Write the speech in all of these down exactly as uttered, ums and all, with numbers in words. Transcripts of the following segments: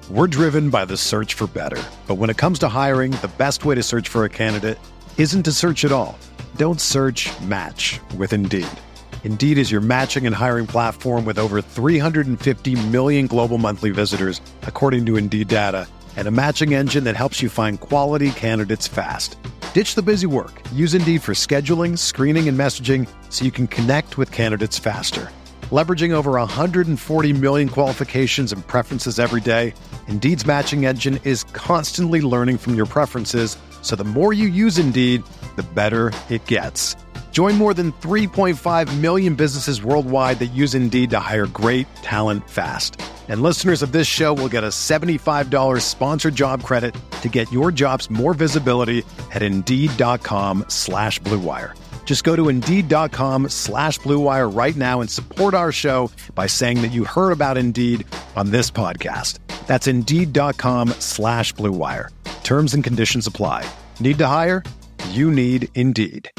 We're driven by the search for better. But when it comes to hiring, the best way to search for a candidate isn't to search at all. Don't search, match with Indeed. Indeed is your matching and hiring platform with over three hundred fifty million global monthly visitors, according to Indeed data, and a matching engine that helps you find quality candidates fast. Ditch the busy work. Use Indeed for scheduling, screening, and messaging so you can connect with candidates faster. Leveraging over one hundred forty million qualifications and preferences every day, Indeed's matching engine is constantly learning from your preferences, so the more you use Indeed, the better it gets. Join more than three point five million businesses worldwide that use Indeed to hire great talent fast. And listeners of this show will get a seventy-five dollars sponsored job credit to get your jobs more visibility at Indeed.com slash Blue Wire. Just go to Indeed.com slash Blue Wire right now and support our show by saying that you heard about Indeed on this podcast. That's Indeed.com slash Blue Wire. Terms and conditions apply. Need to hire? You need Indeed.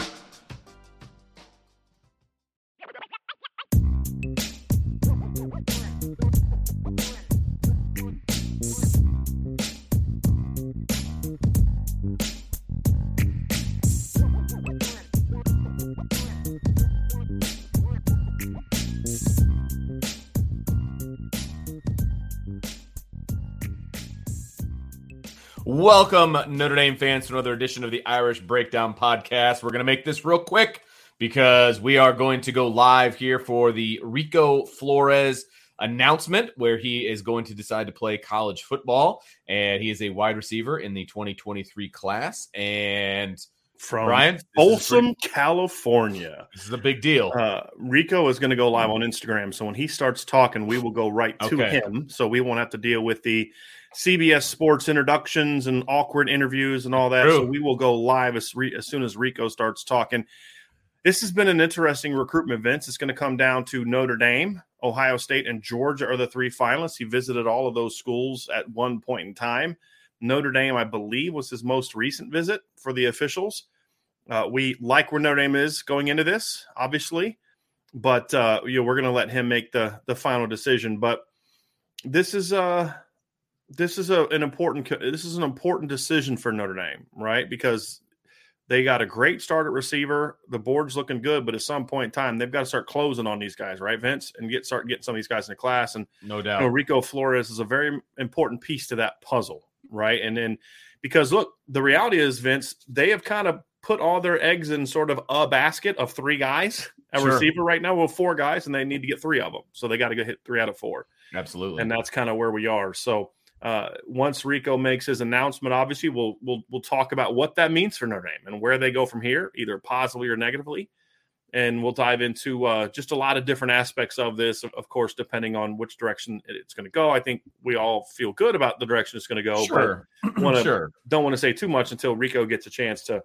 Welcome, Notre Dame fans, to another edition of the Irish Breakdown Podcast. We're going to make this real quick because we are going to go live here for the Rico Flores announcement, where he is going to decide to play college football, and he is a wide receiver in the twenty twenty-three class. And from Brian, Folsom, California. This is a big deal. Uh, Rico is going to go live on Instagram, so when he starts talking, we will go right to Okay. him, so we won't have to deal with the C B S Sports introductions and awkward interviews and all that. True. So we will go live as, re- as soon as Rico starts talking. This has been an interesting recruitment, Vince. It's going to come down to Notre Dame, Ohio State, and Georgia are the three finalists. He visited all of those schools at one point in time. Notre Dame, I believe, was his most recent visit for the officials. Uh, we like where Notre Dame is going into this, obviously, but uh, you know, we're going to let him make the the final decision. But this is uh this is a, an important this is an important decision for Notre Dame, right? Because they got a great start at receiver. The board's looking good, but at some point in time, they've got to start closing on these guys, right, Vince, and get start getting some of these guys in the class. And No doubt. you know, Rico Flores is a very important piece to that puzzle, right? And then because look, the reality is, Vince, they have kind of put all their eggs in sort of a basket of three guys at Sure. receiver right now. Well, four guys, and they need to get three of them, so they got to go hit three out of four, Absolutely. and that's kind of where we are. So. Uh, once Rico makes his announcement, obviously we'll we'll we'll talk about what that means for Notre Dame and where they go from here, either positively or negatively, and we'll dive into uh, just a lot of different aspects of this. Of course, depending on which direction it's going to go, I think we all feel good about the direction it's going to go. Sure. But wanna, Sure. don't want to say too much until Rico gets a chance to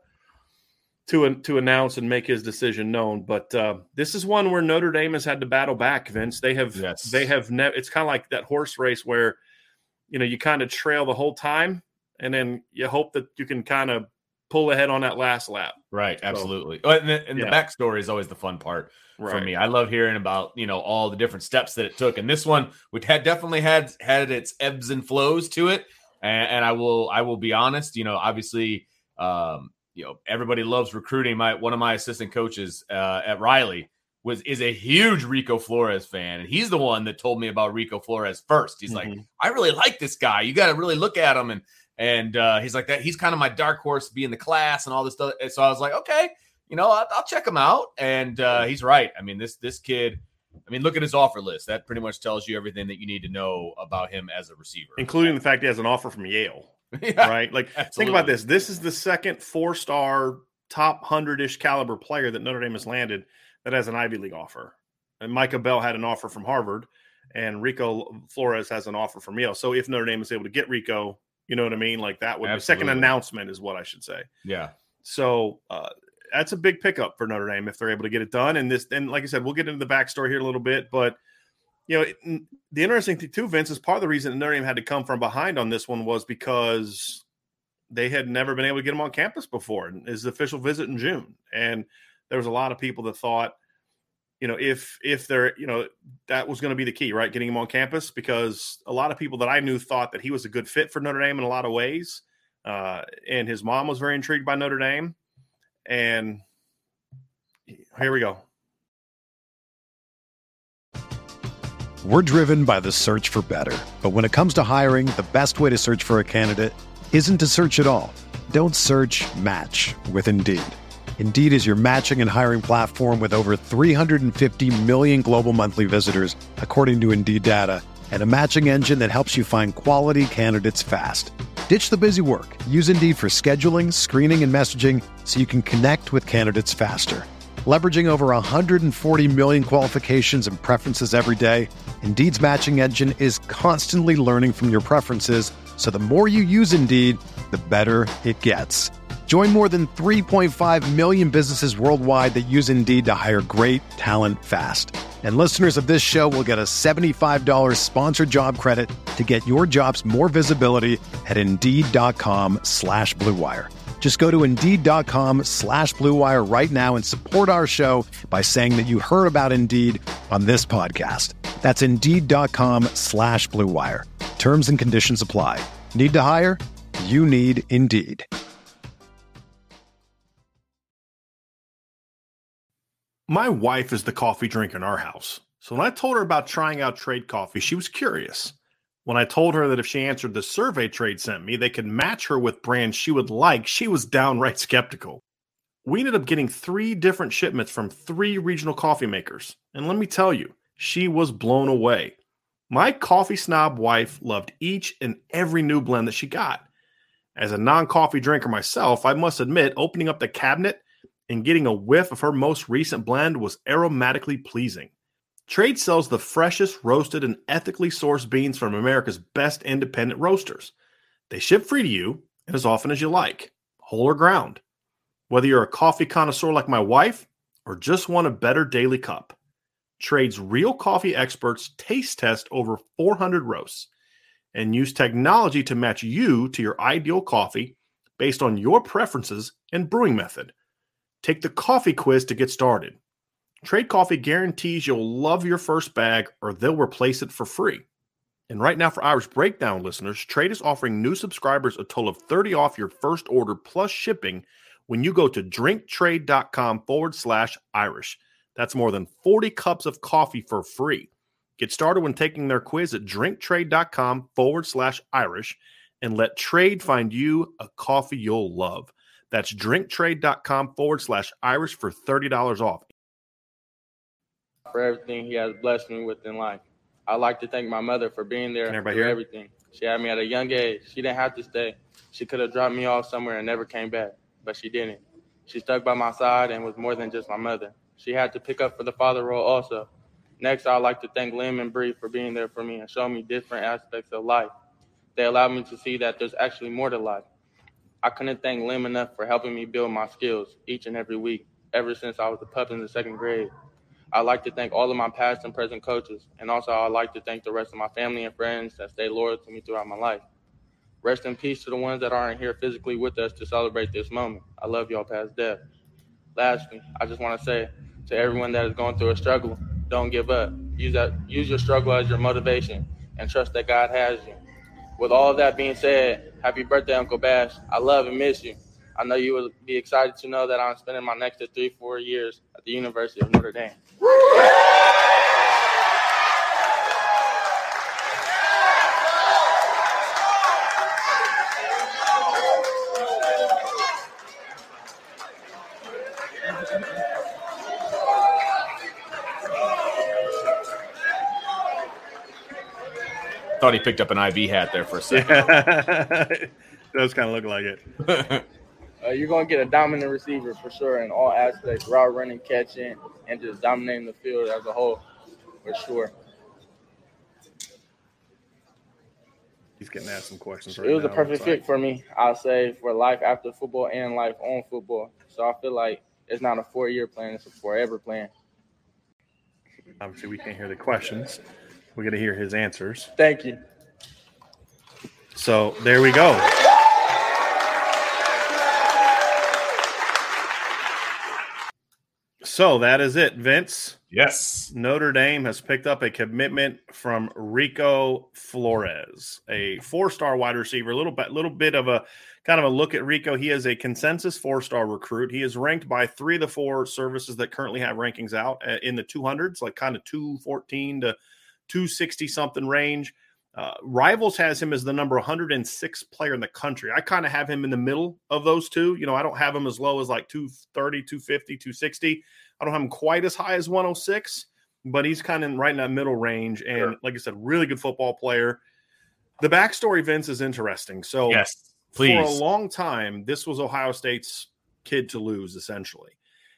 to to announce and make his decision known. But uh, this is one where Notre Dame has had to battle back, Vince. They have Yes. they have never. It's kind of like that horse race where, you know, you kind of trail the whole time, and then you hope that you can kind of pull ahead on that last lap. Right, absolutely. Oh, and the, and yeah. the backstory is always the fun part for Right. me. I love hearing about, you know, all the different steps that it took. And this one, which had definitely had had its ebbs and flows to it. And, and I will I will be honest, you know, obviously, um, you know, everybody loves recruiting. My one of my assistant coaches uh, at Riley was is a huge Rico Flores fan, and he's the one that told me about Rico Flores first. He's Mhm. like, I really like this guy. You got to really look at him, and and uh, he's like that. He's kind of my dark horse to be in the class and all this stuff. And so I was like, okay, you know, I'll, I'll check him out. And uh, he's right. I mean, this this kid. I mean, look at his offer list. That pretty much tells you everything that you need to know about him as a receiver, Including the fact he has an offer from Yale, yeah, right? Like, absolutely. think about this. This is the second four-star, top one hundred-ish caliber player that Notre Dame has landed that has an Ivy League offer. And Micah Bell had an offer from Harvard, and Rico Flores has an offer from Yale. So if Notre Dame is able to get Rico, you know what I mean? Like that would be second Absolutely. announcement is what I should say. Yeah. So uh, that's a big pickup for Notre Dame if they're able to get it done. And this, and like I said, we'll get into the backstory here in a little bit. But you know, it, the interesting thing too, Vince, is part of the reason that Notre Dame had to come from behind on this one was because they had never been able to get him on campus before. His official visit in June, and there was a lot of people that thought, you know, if if they're, you know, that was going to be the key, right? Getting him on campus, because a lot of people that I knew thought that he was a good fit for Notre Dame in a lot of ways. Uh, and his mom was very intrigued by Notre Dame. And here we go. We're driven by the search for better. But when it comes to hiring, the best way to search for a candidate isn't to search at all. Don't search, match with Indeed. Indeed is your matching and hiring platform with over three hundred fifty million global monthly visitors, according to Indeed data, and a matching engine that helps you find quality candidates fast. Ditch the busy work. Use Indeed for scheduling, screening, and messaging so you can connect with candidates faster. Leveraging over one hundred forty million qualifications and preferences every day, Indeed's matching engine is constantly learning from your preferences, so the more you use Indeed, the better it gets. Join more than three point five million businesses worldwide that use Indeed to hire great talent fast. And listeners of this show will get a seventy-five dollars sponsored job credit to get your jobs more visibility at Indeed.com slash Blue Wire. Just go to Indeed.com slash Blue Wire right now and support our show by saying that you heard about Indeed on this podcast. That's Indeed.com slash Blue Wire. Terms and conditions apply. Need to hire? You need Indeed. My wife is the coffee drinker in our house. So when I told her about trying out Trade Coffee, she was curious. When I told her that if she answered the survey Trade sent me, they could match her with brands she would like, she was downright skeptical. We ended up getting three different shipments from three regional coffee makers. And let me tell you, she was blown away. My coffee snob wife loved each and every new blend that she got. As a non-coffee drinker myself, I must admit, opening up the cabinet and getting a whiff of her most recent blend was aromatically pleasing. Trade sells the freshest roasted and ethically sourced beans from America's best independent roasters. They ship free to you and as often as you like, whole or ground. Whether you're a coffee connoisseur like my wife or just want a better daily cup, Trade's real coffee experts taste test over four hundred roasts and use technology to match you to your ideal coffee based on your preferences and brewing method. Take the coffee quiz to get started. Trade Coffee guarantees you'll love your first bag or they'll replace it for free. And right now for Irish Breakdown listeners, Trade is offering new subscribers a total of thirty off your first order plus shipping when you go to drinktrade.com forward slash Irish. That's more than forty cups of coffee for free. Get started when taking their quiz at drinktrade.com forward slash Irish and let Trade find you a coffee you'll love. That's drinktrade.com forward slash Irish for thirty dollars off. For everything he has blessed me with in life. I'd like to thank my mother for being there for everything. She had me at a young age. She didn't have to stay. She could have dropped me off somewhere and never came back, but she didn't. She stuck by my side and was more than just my mother. She had to pick up for the father role also. Next, I'd like to thank Lim and Bree for being there for me and showing me different aspects of life. They allowed me to see that there's actually more to life. I couldn't thank Lim enough for helping me build my skills each and every week, ever since I was a pup in the second grade. I'd like to thank all of my past and present coaches, and also I'd like to thank the rest of my family and friends that stayed loyal to me throughout my life. Rest in peace to the ones that aren't here physically with us to celebrate this moment. I love y'all past death. Lastly, I just want to say to everyone that is going through a struggle, don't give up. Use that, use your struggle as your motivation and trust that God has you. With all of that being said, happy birthday, Uncle Bash. I love and miss you. I know you will be excited to know that I'm spending my next three, four years at the University of Notre Dame. Thought he picked up an I V hat there for a second. It does kind of look like it. Uh, you're going to get a dominant receiver for sure in all aspects, route running, catching, and just dominating the field as a whole for sure. He's getting asked some questions right It was now, a perfect fit for me, I'll say, for life after football and life on football. So I feel like it's not a four-year plan, it's a forever plan. Obviously, we can't hear the questions. We got to hear his answers. Thank you. So there we go. So that is it, Vince. Yes. Notre Dame has picked up a commitment from Rico Flores, a four-star wide receiver. A little bit, little bit of a kind of a look at Rico. He is a consensus four-star recruit. He is ranked by three of the four services that currently have rankings out in the two hundreds, like kind of two fourteen to two sixty something range. Uh, Rivals has him as the number one hundred sixth player in the country. I kind of have him in the middle of those two. You know, I don't have him as low as like two thirty, two fifty, two sixty. I don't have him quite as high as one oh six, but he's kind of right in that middle range. And sure. Like I said, really good football player. The backstory, Vince, is interesting. So yes, please. For a long time, this was Ohio State's kid to lose, essentially.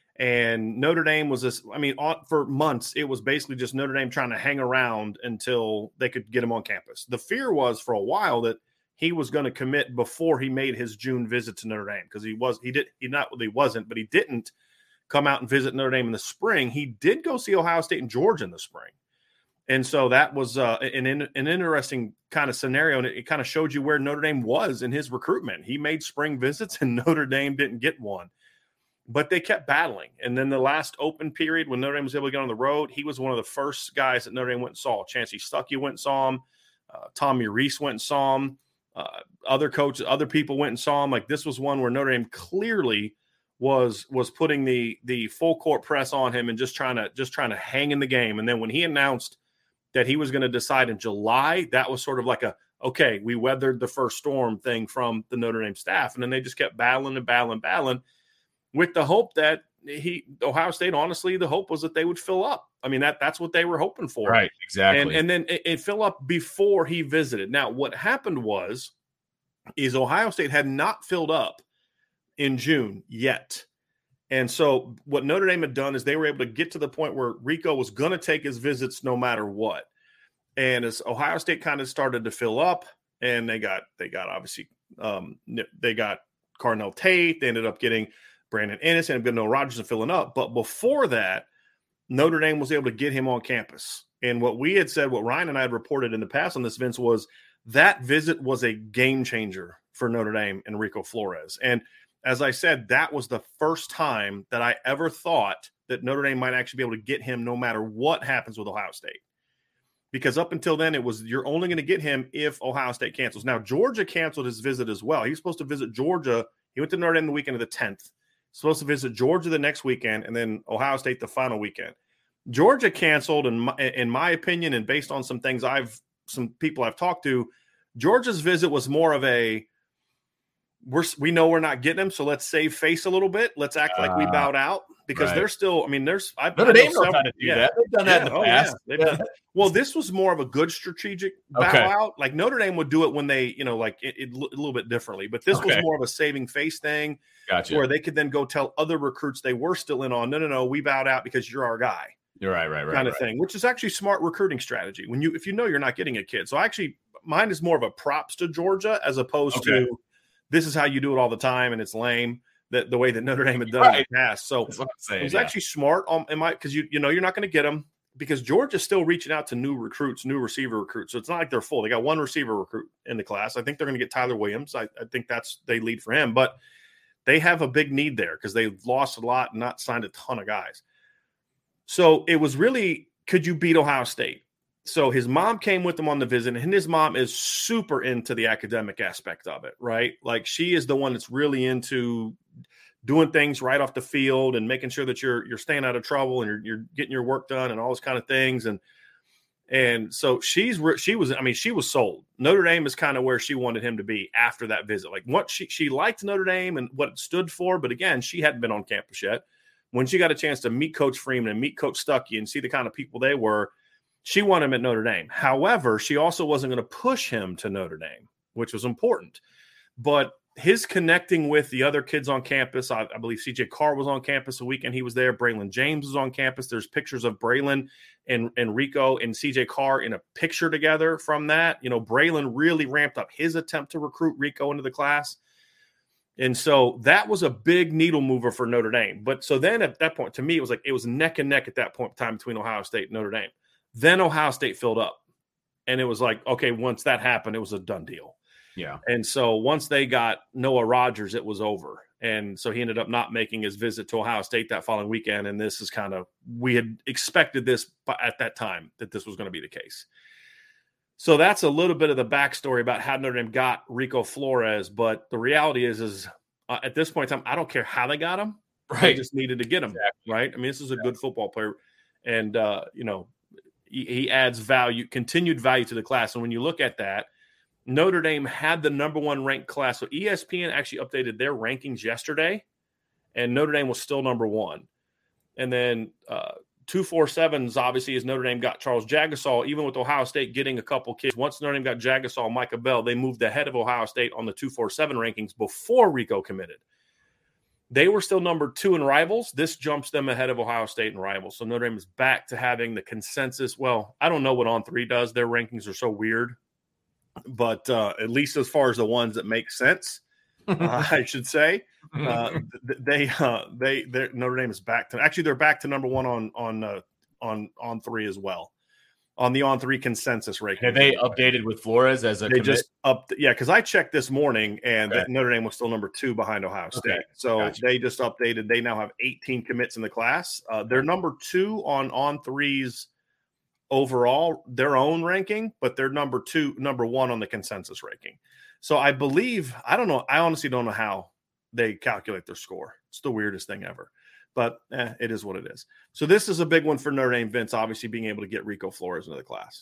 And Notre Dame was this, I mean, for months, it was basically just Notre Dame trying to hang around until they could get him on campus. The fear was for a while that he was going to commit before he made his June visit to Notre Dame, because he was, he did, he not, he wasn't, but he didn't come out and visit Notre Dame in the spring. He did go see Ohio State and Georgia in the spring. And so that was uh, an, an interesting kind of scenario, and it, it kind of showed you where Notre Dame was in his recruitment. He made spring visits, and Notre Dame didn't get one. But they kept battling. And then the last open period when Notre Dame was able to get on the road, he was one of the first guys that Notre Dame went and saw. Chancey Stuckey went and saw him. Uh, Tommy Rees went and saw him. Uh, other coaches, other people went and saw him. Like, this was one where Notre Dame clearly was was putting the the full court press on him and just trying to just trying to hang in the game. And then when he announced that he was going to decide in July, that was sort of like a, okay, we weathered the first storm thing from the Notre Dame staff. And then they just kept battling and battling, battling with the hope that he Ohio State, honestly, the hope was that they would fill up. I mean, that that's what they were hoping for. Right, exactly. And, and then it, it fill up before he visited. Now, what happened was, is Ohio State had not filled up in June yet. And so what Notre Dame had done is they were able to get to the point where Rico was going to take his visits no matter what. And as Ohio State kind of started to fill up, and they got, they got obviously, um, they got Carnell Tate, they ended up getting Brandon Ennis and Bill Rogers and filling up. But before that, Notre Dame was able to get him on campus. And what we had said, what Ryan and I had reported in the past on this, Vince, was that visit was a game changer for Notre Dame and Rico Flores. And as I said, that was the first time that I ever thought that Notre Dame might actually be able to get him no matter what happens with Ohio State. Because up until then, it was you're only going to get him if Ohio State cancels. Now, Georgia canceled his visit as well. He was supposed to visit Georgia. He went to Notre Dame the weekend of the tenth. Supposed to visit Georgia the next weekend, and then Ohio State the final weekend. Georgia canceled, in my, in my opinion, and based on some things I've, some people I've talked to, Georgia's visit was more of a, we're, we know we're not getting him, so let's save face a little bit. Let's act like we bowed out, because right. they're still, I mean, there's, I've Notre Dame knows how to do yeah, that. They've done that yeah, in the oh, past. Yeah, they've done, well, this was more of a good strategic bow okay. out. Like Notre Dame would do it when they, you know, like it, it, a little bit differently, but this okay. was more of a saving face thing. Gotcha. Where they could then go tell other recruits they were still in on, no, no, no, we bowed out because you're our guy. You're right, right, right. Kind of right. thing, which is actually smart recruiting strategy. When you, if you know you're not getting a kid. So actually, mine is more of a props to Georgia as opposed okay. to this is how you do it all the time and it's lame. That the way that Notre Dame had done right. in the past. So saying, it was yeah. actually smart on in my because you you know you're not going to get them because Georgia's still reaching out to new recruits, new receiver recruits. So it's not like they're full. They got one receiver recruit in the class. I think they're going to get Tyler Williams. I, I think that's they lead for him, but they have a big need there because they've lost a lot and not signed a ton of guys. So it was really, could you beat Ohio State? So his mom came with him on the visit, and his mom is super into the academic aspect of it, right? Like she is the one that's really into doing things right off the field and making sure that you're you're staying out of trouble and you're you're getting your work done and all those kind of things. And and so she's she was I mean she was sold. Notre Dame is kind of where she wanted him to be after that visit. Like what she she liked Notre Dame and what it stood for, but again, she hadn't been on campus yet. When she got a chance to meet Coach Freeman and meet Coach Stuckey and see the kind of people they were, she wanted him at Notre Dame. However, she also wasn't going to push him to Notre Dame, which was important. But his connecting with the other kids on campus, I, I believe C J Carr was on campus a weekend. He was there. Braylon James was on campus. There's pictures of Braylon and, and Rico and C J Carr in a picture together from that. You know, Braylon really ramped up his attempt to recruit Rico into the class. And so that was a big needle mover for Notre Dame. But so then at that point, to me, it was like it was neck and neck at that point in time between Ohio State and Notre Dame. Then Ohio State filled up. And it was like, okay, once that happened, it was a done deal. Yeah. And so once they got Noah Rogers, it was over. And so he ended up not making his visit to Ohio State that following weekend. And this is kind of, we had expected this at that time, that this was going to be the case. So that's a little bit of the backstory about how Notre Dame got Rico Flores. But the reality is, is uh, at this point in time, I don't care how they got him. Right. They just needed to get him. Exactly. Right. I mean, this is a yeah. good football player. And, uh, you know, he, he adds value, continued value to the class. And when you look at that, Notre Dame had the number one ranked class. So E S P N actually updated their rankings yesterday, and Notre Dame was still number one. And then uh, two forty-sevens, obviously, as Notre Dame got Charles Jagusah, even with Ohio State getting a couple kids. Once Notre Dame got Jagusah, Micah Bell, they moved ahead of Ohio State on the two forty-seven rankings before Rico committed. They were still number two in Rivals. This jumps them ahead of Ohio State in Rivals. So Notre Dame is back to having the consensus. Well, I don't know what On three does. Their rankings are so weird. But uh, at least as far as the ones that make sense, uh, I should say, uh, they uh, they Notre Dame is back to actually they're back to number one on on uh, on on three as well, on the on three consensus ranking. Have they updated with Flores as a they commit? just up yeah because I checked this morning and okay. Notre Dame was still number two behind Ohio State. Okay. So gotcha. They just updated. They now have eighteen commits in the class. Uh, they're number two on on threes. Overall, their own ranking, but they're number two, number one on the consensus ranking. So I believe, I don't know, I honestly don't know how they calculate their score. It's the weirdest thing ever, but eh, it is what it is. So this is a big one for Notre Dame, Vince, obviously being able to get Rico Flores into the class.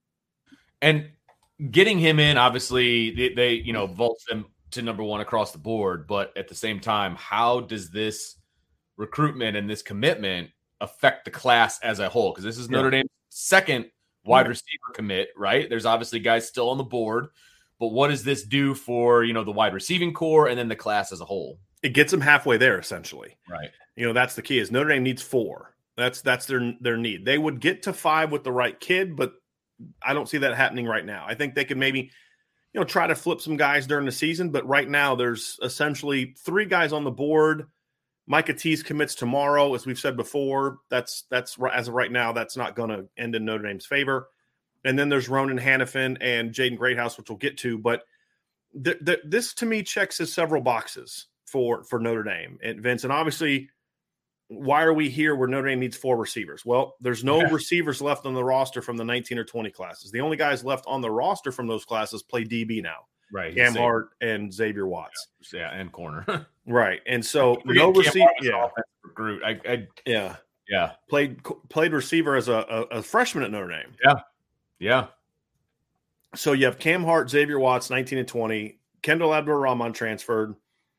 And getting him in, obviously, they, they you know, vaults them to number one across the board, but at the same time, how does this recruitment and this commitment affect the class as a whole? Because this is Notre yeah. Dame's second wide receiver commit, right? There's obviously guys still on the board, but what does this do for, you know, the wide receiving core and then the class as a whole? It gets them halfway there, essentially. Right. You know, that's the key is Notre Dame needs four. That's that's their their need. They would get to five with the right kid, but I don't see that happening right now. I think they could maybe, you know, try to flip some guys during the season, but right now there's essentially three guys on the board. Micah Tease commits tomorrow, as we've said before. That's that's as of right now, that's not going to end in Notre Dame's favor. And then there's Ronan Hannafin and Jaden Greathouse, which we'll get to. But th- th- this, to me, checks as several boxes for, for Notre Dame. And Vince, and obviously, why are we here where Notre Dame needs four receivers? Well, there's no yeah. receivers left on the roster from the nineteen or twenty classes. The only guys left on the roster from those classes play D B now. Right. Cam Hart and Xavier Watts. Yeah, yeah and corner. Right. And so no receiver. Yeah. Recruit. I, I, yeah. Yeah. Played played receiver as a, a, a freshman at Notre Dame. Yeah. Yeah. So you have Cam Hart, Xavier Watts, nineteen and twenty. Kendall Abdur-Rahman transferred.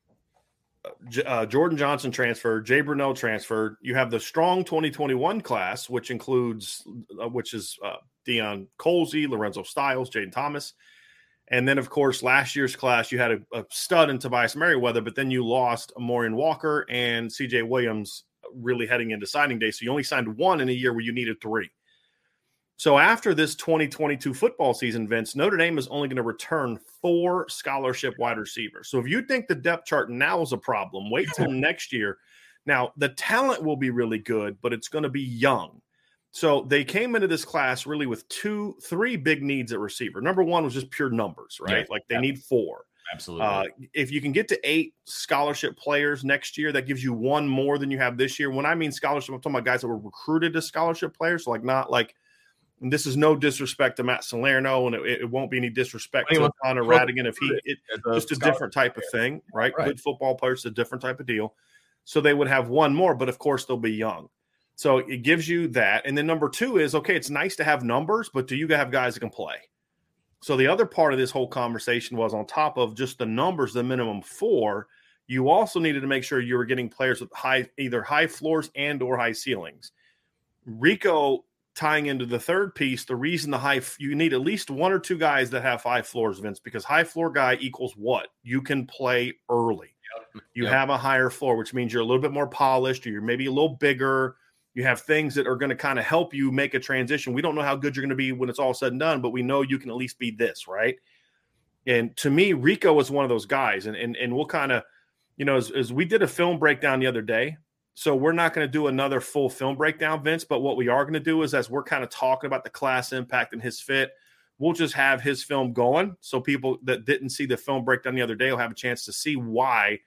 Uh, Jordan Johnson transferred. Jay Brunell transferred. You have the strong twenty twenty-one class, which includes, uh, which is uh, Deion Colsey, Lorenzo Styles, Jaden Thomas. And then, of course, last year's class, you had a, a stud in Tobias Merriweather, but then you lost Morian Walker and C J Williams really heading into signing day. So you only signed one in a year where you needed three. So after this twenty twenty-two football season, Vince, Notre Dame is only going to return four scholarship wide receivers. So if you think the depth chart now is a problem, wait till next year. Now, the talent will be really good, but it's going to be young. So they came into this class really with two, three big needs at receiver. Number one was just pure numbers, right? Yeah, like they yeah. need four. Absolutely. Uh, if you can get to eight scholarship players next year, that gives you one more than you have this year. When I mean scholarship, I'm talking about guys that were recruited as scholarship players. So like not like, and this is no disrespect to Matt Salerno, and it, it won't be any disrespect to Connor Radigan if he it, just a different type of thing, right? right? Good football players, a different type of deal. So they would have one more, but of course they'll be young. So it gives you that. And then number two is, okay, it's nice to have numbers, but do you have guys that can play? So the other part of this whole conversation was on top of just the numbers, the minimum four, you also needed to make sure you were getting players with high, either high floors and or high ceilings. Rico tying into the third piece, the reason the high, you need at least one or two guys that have high floors, Vince, because high floor guy equals what? You can play early. Yep. You yep. have a higher floor, which means you're a little bit more polished, or you're maybe a little bigger. You have things that are going to kind of help you make a transition. We don't know how good you're going to be when it's all said and done, but we know you can at least be this, right? And to me, Rico was one of those guys. And and, and we'll kind of, you know, as, as we did a film breakdown the other day, so we're not going to do another full film breakdown, Vince, but what we are going to do is as we're kind of talking about the class impact and his fit, we'll just have his film going. So people that didn't see the film breakdown the other day will have a chance to see why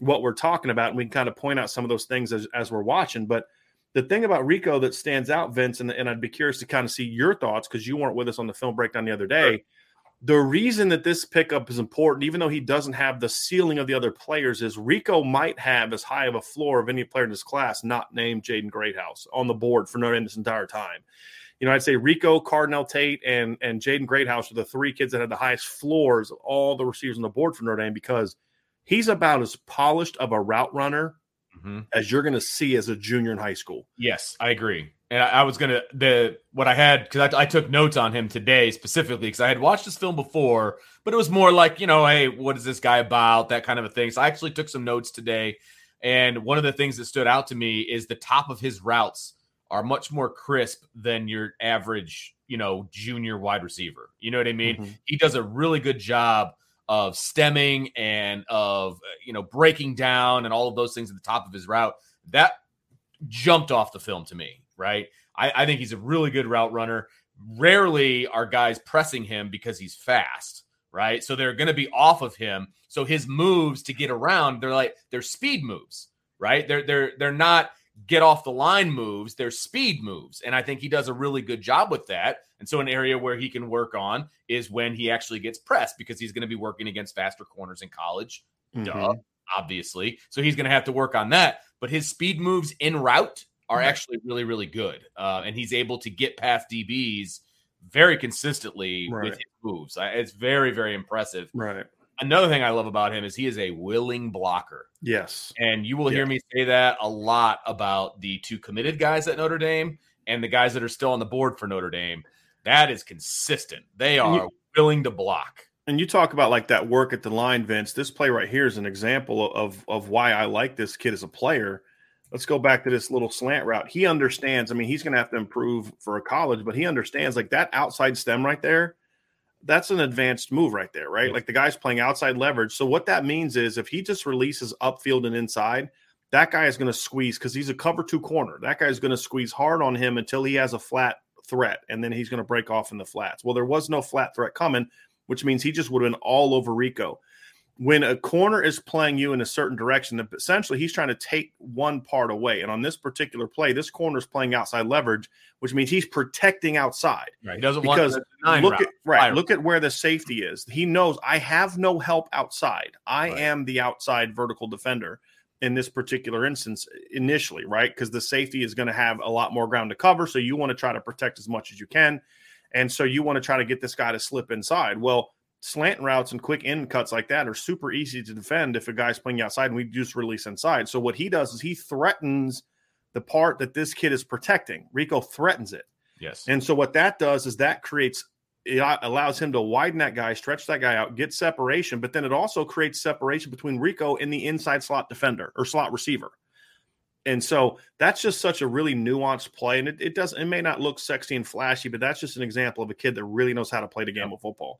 what we're talking about, and we can kind of point out some of those things as, as we're watching. But the thing about Rico that stands out, Vince, and, and I'd be curious to kind of see your thoughts because you weren't with us on the film breakdown the other day. Sure. The reason that this pickup is important, even though he doesn't have the ceiling of the other players, is Rico might have as high of a floor of any player in this class not named Jaden Greathouse on the board for Notre Dame this entire time. You know, I'd say Rico, Cardinal Tate, and, and Jaden Greathouse are the three kids that had the highest floors of all the receivers on the board for Notre Dame because he's about as polished of a route runner mm-hmm. as you're going to see as a junior in high school. Yes, I agree. And I, I was going to – the what I had – because I, I took notes on him today specifically because I had watched this film before, but it was more like, you know, hey, what is this guy about, that kind of a thing. So I actually took some notes today, and one of the things that stood out to me is the top of his routes are much more crisp than your average, you know, junior wide receiver. You know what I mean? Mm-hmm. He does a really good job of stemming and of, you know, breaking down and all of those things at the top of his route. That jumped off the film to me, right? I, I think he's a really good route runner. Rarely are guys pressing him because he's fast, right? So they're going to be off of him. So his moves to get around, they're like, they're speed moves, right? They're, they're, they're not get off the line moves, they're speed moves. And I think he does a really good job with that. And so an area where he can work on is when he actually gets pressed because he's going to be working against faster corners in college. Mm-hmm. Duh, obviously. So he's going to have to work on that. But his speed moves in route are mm-hmm. actually really, really good. Uh, and he's able to get past D Bs very consistently right. with his moves. It's very, very impressive. Right. Another thing I love about him is he is a willing blocker. Yes. And you will hear yes. me say that a lot about the two committed guys at Notre Dame and the guys that are still on the board for Notre Dame. That is consistent. They are you, willing to block. And you talk about like that work at the line, Vince. This play right here is an example of, of why I like this kid as a player. Let's go back to this little slant route. He understands. I mean, he's going to have to improve for a college, but he understands like that outside stem right there. That's an advanced move right there, right? Like the guy's playing outside leverage. So what that means is if he just releases upfield and inside, that guy is going to squeeze because he's a cover two corner. That guy is going to squeeze hard on him until he has a flat threat, and then he's going to break off in the flats. Well, there was no flat threat coming, which means he just would have been all over Rico. When a corner is playing you in a certain direction, essentially he's trying to take one part away. And on this particular play, this corner is playing outside leverage, which means he's protecting outside. Right. He doesn't because want the nine look route. at right. Look at where the safety is. He knows I have no help outside. I right. am the outside vertical defender in this particular instance initially, right? Because the safety is going to have a lot more ground to cover. So you want to try to protect as much as you can. And so you want to try to get this guy to slip inside. Well, slant routes and quick in cuts like that are super easy to defend if a guy's playing outside and we just release inside. So what he does is he threatens the part that this kid is protecting. Rico threatens it. Yes. And so what that does is that creates, it allows him to widen that guy, stretch that guy out, get separation, but then it also creates separation between Rico and the inside slot defender or slot receiver. And so that's just such a really nuanced play. And it, it doesn't, it may not look sexy and flashy, but that's just an example of a kid that really knows how to play the game of football.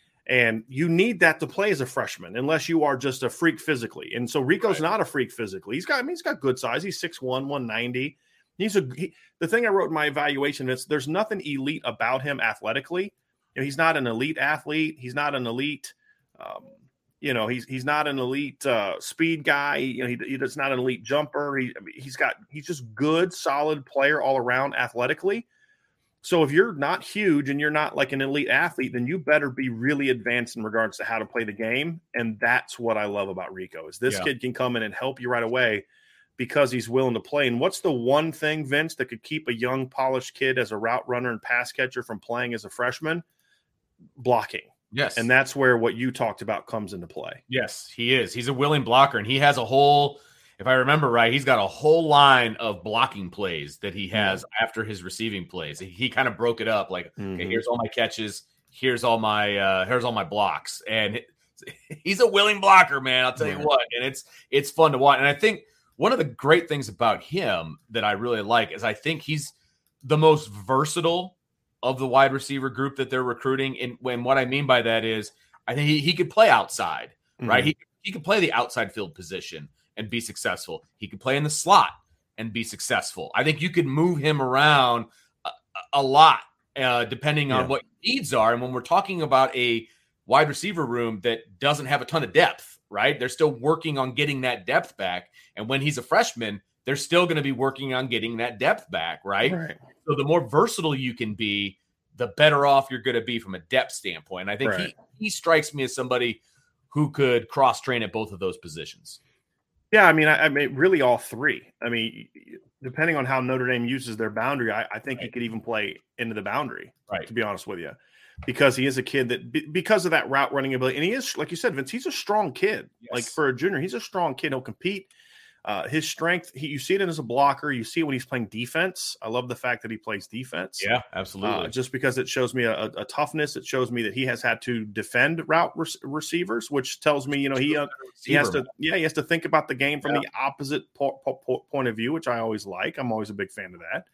And you need that to play as a freshman, unless you are just a freak physically. And so Rico's right. not a freak physically. He's got, I mean, he's got good size. He's six one, one ninety. He's a, he, the thing I wrote in my evaluation is there's nothing elite about him athletically. You know, he's not an elite athlete. He's not an elite, um, you know, he's, he's not an elite uh, speed guy. You know, he, he's not an elite jumper. He, I mean, he's got, he's just good, solid player all around athletically. So if you're not huge and you're not like an elite athlete, then you better be really advanced in regards to how to play the game. And that's what I love about Rico is this yeah. kid can come in and help you right away because he's willing to play. And what's the one thing, Vince, that could keep a young, polished kid as a route runner and pass catcher from playing as a freshman? Blocking. Yes. And that's where what you talked about comes into play. Yes, he is. He's a willing blocker, and he has a whole – if I remember right, he's got a whole line of blocking plays that he has mm-hmm. after his receiving plays. He, he kind of broke it up like, mm-hmm. okay, here's all my catches, here's all my uh, here's all my blocks, and it, he's a willing blocker, man. I'll tell mm-hmm. you what, and it's it's fun to watch. And I think one of the great things about him that I really like is I think he's the most versatile of the wide receiver group that they're recruiting. And when what I mean by that is, I think he, he could play outside, mm-hmm. right? He he could play the outside field position and be successful. He could play in the slot and be successful. I think you could move him around a, a lot, uh, depending on yeah. what needs are. And when we're talking about a wide receiver room that doesn't have a ton of depth, right? They're still working on getting that depth back. And when he's a freshman, they're still going to be working on getting that depth back, right? right? So the more versatile you can be, the better off you're going to be from a depth standpoint. And I think right. he, he strikes me as somebody who could cross-train at both of those positions. Yeah, I mean, I, I mean, really all three. I mean, depending on how Notre Dame uses their boundary, I, I think right. he could even play into the boundary, right? To be honest with you, because he is a kid that, because of that route running ability, and he is, like you said, Vince, he's a strong kid. Yes. Like for a junior, he's a strong kid. He'll compete. Uh, his strength, he, you see it as a blocker. You see it when he's playing defense. I love the fact that he plays defense. Yeah, absolutely. Uh, just because it shows me a, a toughness. It shows me that he has had to defend route re- receivers, which tells me, you know, he uh, he has to, yeah, he has to think about the game from yeah. the opposite po- po- point of view, which I always like. I'm always a big fan of that.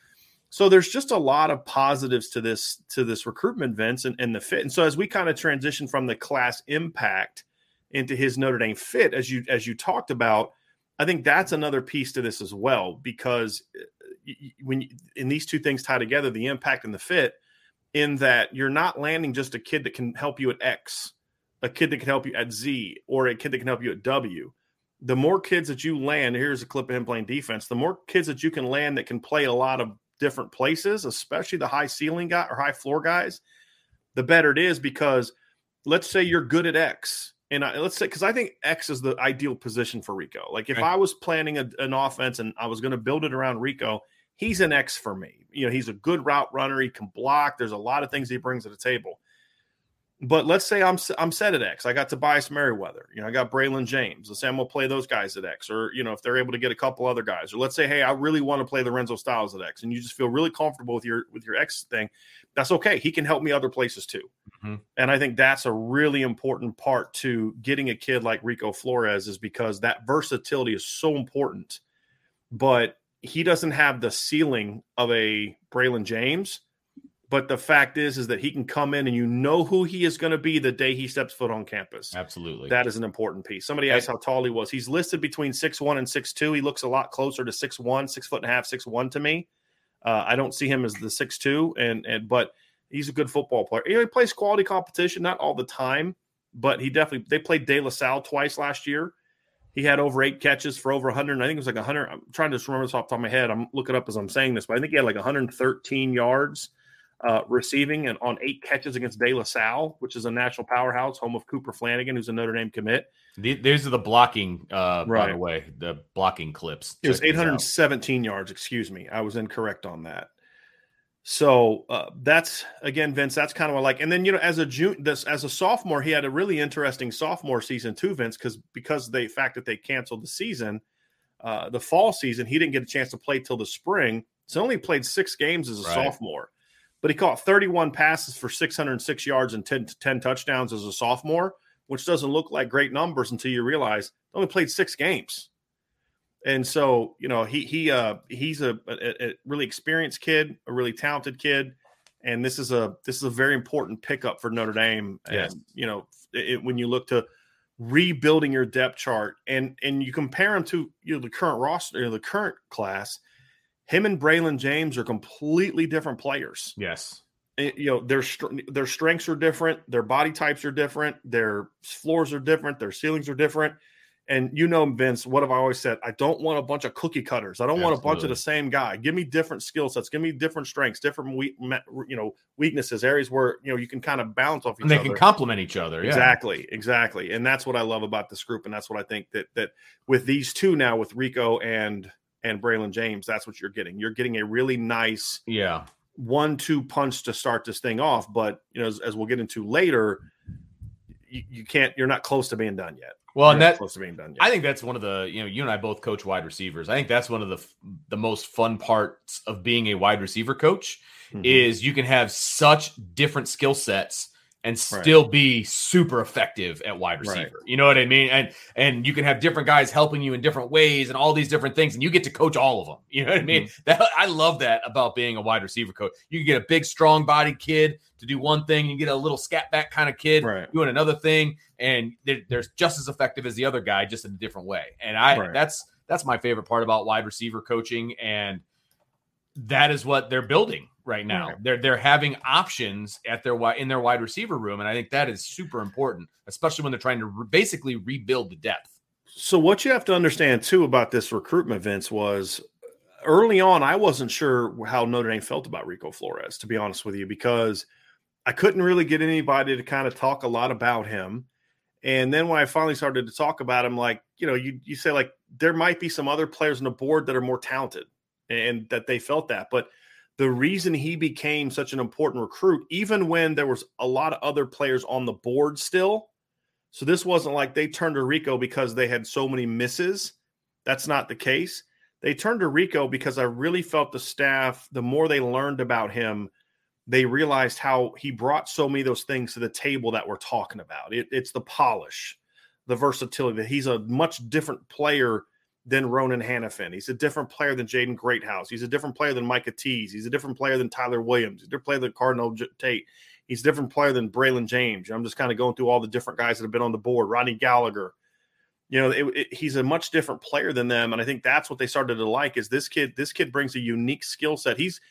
So there's just a lot of positives to this to this recruitment, Vince, and, and the fit. And so as we kind of transition from the class impact into his Notre Dame fit, as you as you talked about, I think that's another piece to this as well, because when you, in these two things tie together, the impact and the fit, in that you're not landing just a kid that can help you at X, a kid that can help you at Z, or a kid that can help you at W. The more kids that you land, here's a clip of him playing defense, the more kids that you can land that can play a lot of different places, especially the high ceiling guy or high floor guys, the better it is. Because let's say you're good at X. And I, let's say, because I think X is the ideal position for Rico. Like if right. I was planning a, an offense and I was going to build it around Rico, he's an X for me. You know, he's a good route runner. He can block. There's a lot of things he brings to the table. But let's say I'm I'm set at X. I got Tobias Merriweather. You know, I got Braylon James. Let's say I'm going to play those guys at X. Or, you know, if they're able to get a couple other guys. Or let's say, hey, I really want to play Lorenzo Styles at X. And you just feel really comfortable with your with your X thing. That's okay. He can help me other places too. Mm-hmm. And I think that's a really important part to getting a kid like Rico Flores, is because that versatility is so important. But he doesn't have the ceiling of a Braylon James. But the fact is, is that he can come in and you know who he is going to be the day he steps foot on campus. Absolutely. That is an important piece. Somebody asked how tall he was. He's listed between six one and six two. He looks a lot closer to six one, six foot and a half, six one to me. Uh, I don't see him as the six two, and, and but he's a good football player. You know, he plays quality competition, not all the time, but he definitely – they played De La Salle twice last year. He had over eight catches for over one hundred. I think it was like one hundred. I'm trying to just remember this off the top of my head. I'm looking up as I'm saying this, but I think he had like one hundred thirteen yards uh, receiving and on eight catches against De La Salle, which is a national powerhouse, home of Cooper Flanagan, who's a Notre Dame commit. These are the blocking, uh, right. by the way, the blocking clips. It was eight hundred seventeen yards. Excuse me. I was incorrect on that. So uh, that's, again, Vince, that's kind of what I like. And then, you know, as a June, this, as a sophomore, he had a really interesting sophomore season too, Vince, because because of the fact that they canceled the season, uh, the fall season, he didn't get a chance to play till the spring. So only played six games as a right. sophomore. But he caught thirty-one passes for six hundred six yards and ten, ten touchdowns as a sophomore, which doesn't look like great numbers until you realize he only played six games. And so, you know, he he uh, he's a, a, a really experienced kid, a really talented kid, and this is a this is a very important pickup for Notre Dame. Yes. And you know, it, when you look to rebuilding your depth chart, and and you compare him to you know the current roster, you know, the current class, him and Braylon James are completely different players. Yes. You know, their their strengths are different, their body types are different, their floors are different, their ceilings are different. And you know, Vince, what have I always said? I don't want a bunch of cookie cutters. I don't Absolutely. want a bunch of the same guy. Give me different skill sets. Give me different strengths, different weak, you know, weaknesses, areas where you know you can kind of bounce off each and they other. They can complement each other. Yeah. Exactly, exactly. And that's what I love about this group. And that's what I think that that with these two now, with Rico and and Braylon James, that's what you're getting. You're getting a really nice, yeah, one-two punch to start this thing off. But you know, as, as we'll get into later, you, you can't. You're not close to being done yet. Well, and that close to being done yet. I think that's one of the, you know, you and I both coach wide receivers. I think that's one of the the most fun parts of being a wide receiver coach mm-hmm. is you can have such different skill sets and still right. be super effective at wide receiver. Right. You know what I mean? And and you can have different guys helping you in different ways and all these different things, and you get to coach all of them. You know what I mean? Mm-hmm. That I love that about being a wide receiver coach. You can get a big, strong-bodied kid to do one thing, you get a little scat back kind of kid right. doing another thing, and they're, they're just as effective as the other guy, just in a different way. And I right. that's that's my favorite part about wide receiver coaching. And that is what they're building right now. Right. They're they're having options at their in their wide receiver room, and I think that is super important, especially when they're trying to re- basically rebuild the depth. So what you have to understand too about this recruitment, Vince, was early on I wasn't sure how Notre Dame felt about Rico Flores, to be honest with you, because I couldn't really get anybody to kind of talk a lot about him. And then when I finally started to talk about him, like, you know, you you say like there might be some other players on the board that are more talented and that they felt that. But the reason he became such an important recruit, even when there was a lot of other players on the board still, so this wasn't like they turned to Rico because they had so many misses. That's not the case. They turned to Rico because I really felt the staff, the more they learned about him, they realized how he brought so many of those things to the table that we're talking about. It, it's the polish, the versatility, that he's a much different player than Ronan Hannafin. He's a different player than Jaden Greathouse. He's a different player than Micah Tease. He's a different player than Tyler Williams. He's a different player than Cardinal Tate. He's a different player than Braylon James. I'm just kind of going through all the different guys that have been on the board. Rodney Gallagher. You know, it, it, he's a much different player than them, and I think that's what they started to like. Is this kid? This kid brings a unique skill set. He's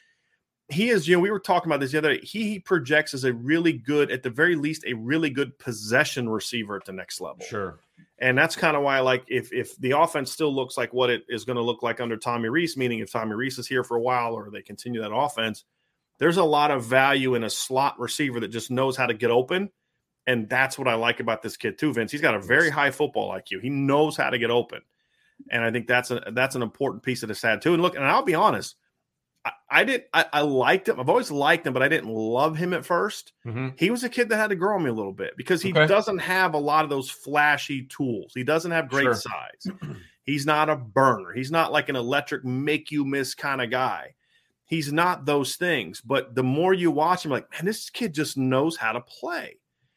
he is. You know, we were talking about this the other day. He, he projects as a really good, at the very least, a really good possession receiver at the next level. Sure. And that's kind of why, like, if if the offense still looks like what it is going to look like under Tommy Rees, meaning if Tommy Rees is here for a while or they continue that offense, there's a lot of value in a slot receiver that just knows how to get open. And that's what I like about this kid too, Vince. He's got a very high football I Q. He knows how to get open. And I think that's a that's an important piece of the sad too. And look, and I'll be honest, I, I didn't I, I liked him. I've always liked him, but I didn't love him at first. Mm-hmm. He was a kid that had to grow on me a little bit because he okay. doesn't have a lot of those flashy tools. He doesn't have great sure. size. He's not a burner. He's not like an electric make you miss kind of guy. He's not those things. But the more you watch him, like, man, this kid just knows how to play.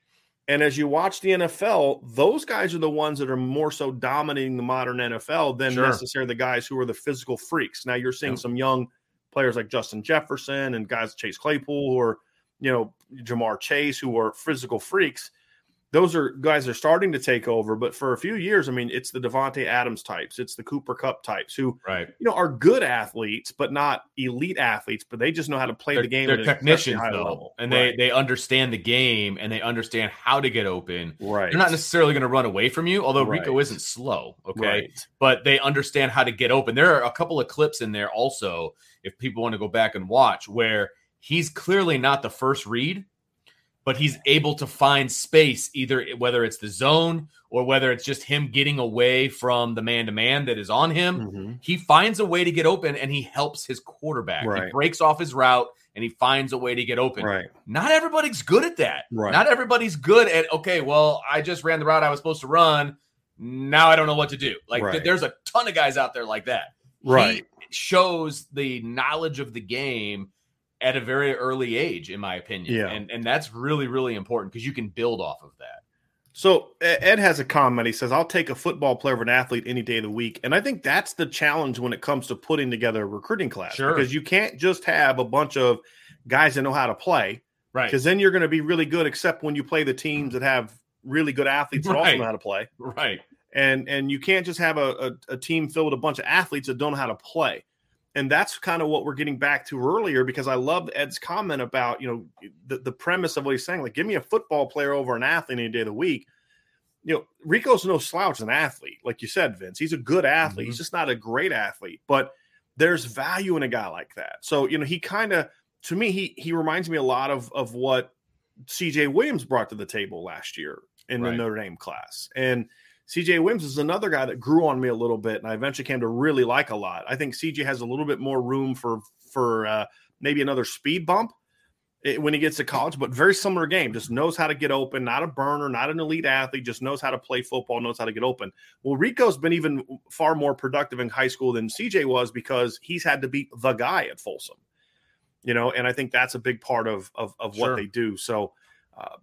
And as you watch the N F L, those guys are the ones that are more so dominating the modern N F L than sure. necessarily the guys who are the physical freaks. Now you're seeing yeah. some young players like Justin Jefferson and guys like Chase Claypool who are, you know, Jamar Chase, who are physical freaks. Those are guys that are starting to take over. But for a few years, I mean, it's the Devontae Adams types. It's the Cooper Kupp types who, right. you know, are good athletes, but not elite athletes, but they just know how to play they're, the game. They're at technicians, high though, level. and right. they, they understand the game, and they understand how to get open. Right. They're not necessarily going to run away from you, although right. Rico isn't slow, okay? Right. But they understand how to get open. There are a couple of clips in there also, if people want to go back and watch, where he's clearly not the first read, but he's able to find space, either whether it's the zone or whether it's just him getting away from the man-to-man that is on him. Mm-hmm. He finds a way to get open, and he helps his quarterback. Right. He breaks off his route, and he finds a way to get open. Right. Not everybody's good at that. Right. Not everybody's good at, okay, well, I just ran the route I was supposed to run. Now I don't know what to do. Like, right. th- there's a ton of guys out there like that. Right. He shows the knowledge of the game at a very early age, in my opinion. Yeah. And and that's really, really important because you can build off of that. So Ed has a comment. He says, I'll take a football player over an athlete any day of the week. And I think that's the challenge when it comes to putting together a recruiting class. Sure. Because you can't just have a bunch of guys that know how to play. Right. Because then you're going to be really good, except when you play the teams that have really good athletes that right. also know how to play. Right. And and you can't just have a, a, a team filled with a bunch of athletes that don't know how to play. And that's kind of what we're getting back to earlier, because I loved Ed's comment about, you know, the, the premise of what he's saying, like, give me a football player over an athlete any day of the week. You know, Rico's no slouch as an athlete. Like you said, Vince, he's a good athlete. Mm-hmm. He's just not a great athlete, but there's value in a guy like that. So, you know, he kind of, to me, he he reminds me a lot of, of what C J Williams brought to the table last year in right. the Notre Dame class. And C J Williams is another guy that grew on me a little bit, and I eventually came to really like a lot. I think C J has a little bit more room for for uh, maybe another speed bump when he gets to college, but very similar game. Just knows how to get open, not a burner, not an elite athlete, just knows how to play football, knows how to get open. Well, Rico's been even far more productive in high school than C J was because he's had to be the guy at Folsom, you know, and I think that's a big part of of, of what sure. they do. So, uh,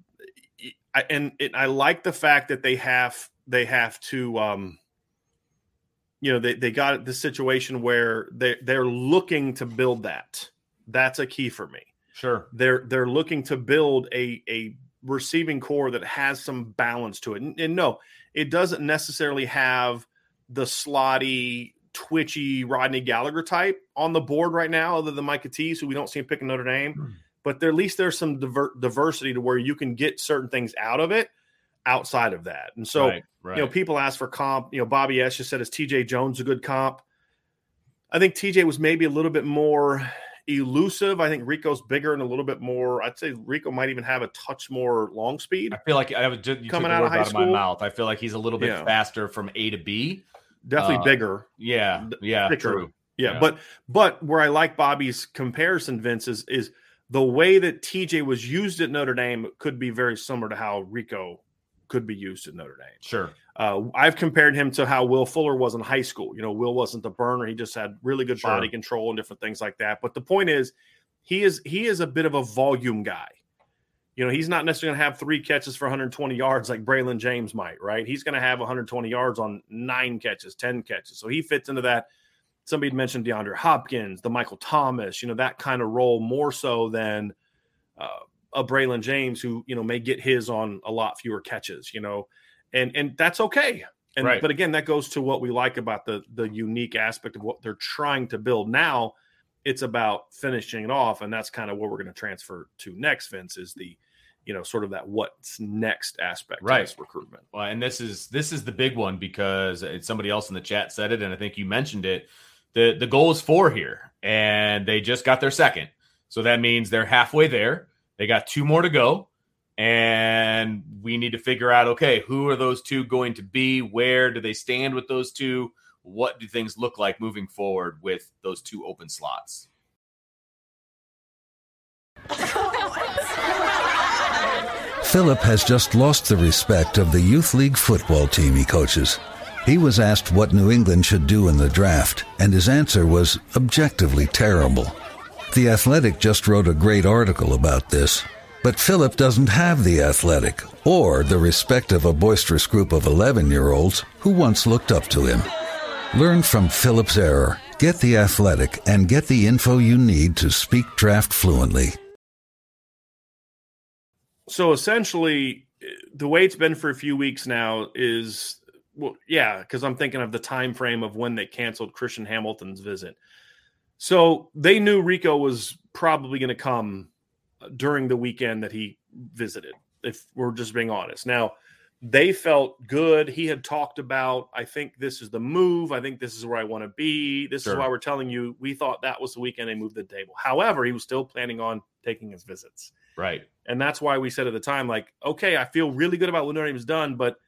I, and it, I like the fact that they have – They have to, um, you know, they, they got the situation where they they're looking to build that. That's a key for me. Sure, they're they're looking to build a a receiving core that has some balance to it. And, and no, it doesn't necessarily have the slotty twitchy Rodney Gallagher type on the board right now, other than Micah Tease, who we don't see him picking Notre Dame. Mm. But there, at least there's some diver- diversity to where you can get certain things out of it outside of that. And so, right, right. you know, people ask for comp. You know, Bobby S. just said, is T J Jones a good comp? I think T J was maybe a little bit more elusive. I think Rico's bigger and a little bit more. I'd say Rico might even have a touch more long speed. I feel like I was just you coming out of, high out of my mouth. I feel like he's a little bit yeah. faster from A to B. Definitely uh, bigger. Yeah, yeah, thicker. True. Yeah, yeah, but but where I like Bobby's comparison, Vince, is is the way that T J was used at Notre Dame could be very similar to how Rico could be used at Notre Dame. Sure. Uh, I've compared him to how Will Fuller was in high school. You know, Will wasn't the burner. He just had really good sure. body control and different things like that. But the point is, he is he is a bit of a volume guy. You know, he's not necessarily going to have three catches for one hundred twenty yards like Braylon James might, right? He's going to have one hundred twenty yards on nine catches, ten catches. So he fits into that. Somebody mentioned DeAndre Hopkins, the Michael Thomas, you know, that kind of role more so than uh, a Braylon James who, you know, may get his on a lot fewer catches, you know. And and that's okay. And right. But again, that goes to what we like about the the unique aspect of what they're trying to build. Now it's about finishing it off, and that's kind of what we're going to transfer to next, Vince, is the, you know, sort of that what's next aspect right. of this recruitment. Well, and this is this is the big one because somebody else in the chat said it, and I think you mentioned it. The the goal is four here, and they just got their second. So that means they're halfway there. They got two more to go. And we need to figure out, okay, who are those two going to be? Where do they stand with those two? What do things look like moving forward with those two open slots? Philip has just lost the respect of the youth league football team he coaches. He was asked what New England should do in the draft, and his answer was objectively terrible. The Athletic just wrote a great article about this. But Philip doesn't have the Athletic or the respect of a boisterous group of eleven-year-olds who once looked up to him. Learn from Philip's error, get the Athletic, and get the info you need to speak draft fluently. So essentially, the way it's been for a few weeks now is, well, yeah, because I'm thinking of the time frame of when they canceled Christian Hamilton's visit. So they knew Rico was probably going to come during the weekend that he visited, if we're just being honest. Now, they felt good. He had talked about, I think this is the move. I think this is where I want to be. This sure. is why we're telling you, we thought that was the weekend they moved the table. However, he was still planning on taking his visits. Right. And that's why we said at the time, like, okay, I feel really good about what Notre Dame's done, but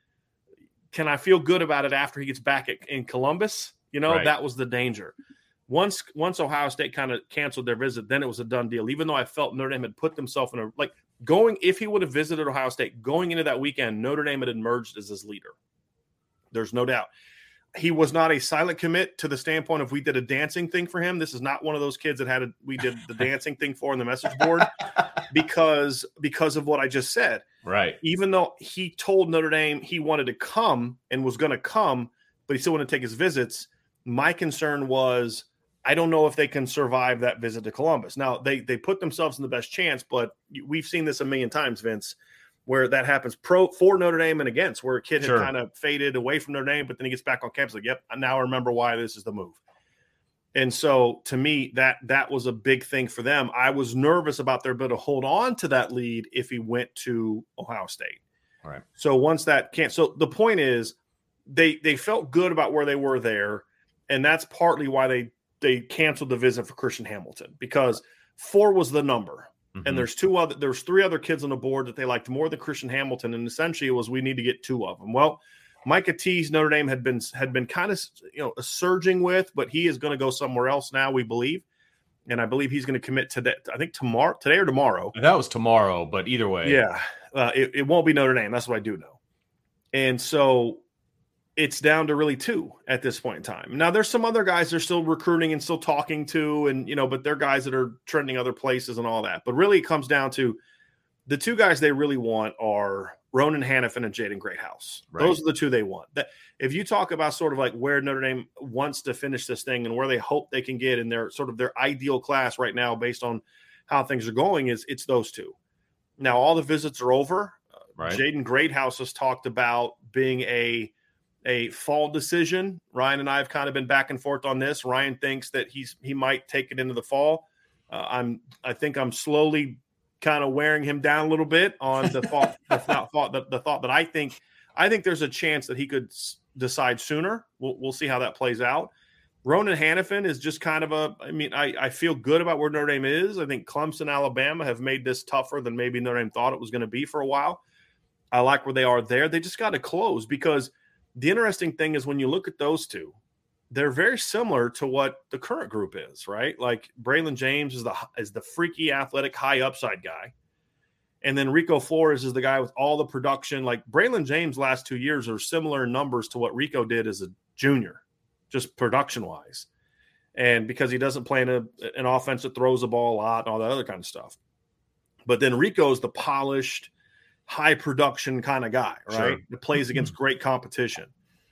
can I feel good about it after he gets back at, in Columbus? You know, right. that was the danger. Once once Ohio State kind of canceled their visit, then it was a done deal. Even though I felt Notre Dame had put themselves in a – like going – if he would have visited Ohio State, going into that weekend, Notre Dame had emerged as his leader. There's no doubt. He was not a silent commit to the standpoint of we did a dancing thing for him. This is not one of those kids that had a, we did the dancing thing for on the message board because because of what I just said. Right. Even though he told Notre Dame he wanted to come and was going to come, but he still wanted to take his visits, my concern was – I don't know if they can survive that visit to Columbus. Now, they they put themselves in the best chance, but we've seen this a million times, Vince, where that happens pro for Notre Dame and against, where a kid sure. had kind of faded away from Notre Dame, but then he gets back on campus like, yep, now I remember why this is the move. And so, to me, that that was a big thing for them. I was nervous about their ability to hold on to that lead if he went to Ohio State. All right. So once that can't – so the point is they they felt good about where they were there, and that's partly why they – they canceled the visit for Christian Hamilton because four was the number. Mm-hmm. And there's two other, there's three other kids on the board that they liked more than Christian Hamilton. And essentially it was, we need to get two of them. Well, Micah Tease, Notre Dame had been, had been kind of, you know, surging with, but he is going to go somewhere else now, we believe. And I believe he's going to commit to that. I think tomorrow, today or tomorrow. That was tomorrow, but either way. Yeah. Uh, it, it won't be Notre Dame. That's what I do know. And so it's down to really two at this point in time. Now there's some other guys they're still recruiting and still talking to, and, you know, but they're guys that are trending other places and all that. But really it comes down to the two guys they really want are Ronan Hannafin and Jaden Greathouse. Right. Those are the two they want. That if you talk about sort of like where Notre Dame wants to finish this thing and where they hope they can get in their sort of their ideal class right now, based on how things are going, is it's those two. Now all the visits are over. Right. Jaden Greathouse has talked about being a, a fall decision. Ryan and I have kind of been back and forth on this. Ryan thinks that he's he might take it into the fall. Uh, I'm I think I'm slowly kind of wearing him down a little bit on the thought the thought the, the thought that I think I think there's a chance that he could s- decide sooner. We'll we'll see how that plays out. Ronan Hannafin is just kind of a, I mean, I, I feel good about where Notre Dame is. I think Clemson, Alabama have made this tougher than maybe Notre Dame thought it was going to be for a while. I like where they are there. They just got to close, because the interesting thing is when you look at those two, they're very similar to what the current group is, right? Like Braylon James is the is the freaky, athletic, high upside guy. And then Rico Flores is the guy with all the production. Like Braylon James last two years are similar numbers to what Rico did as a junior, just production-wise. And because he doesn't play in a, an offense that throws the ball a lot and all that other kind of stuff. But then Rico's the polished, high-production kind of guy, right? Sure. That plays against great competition.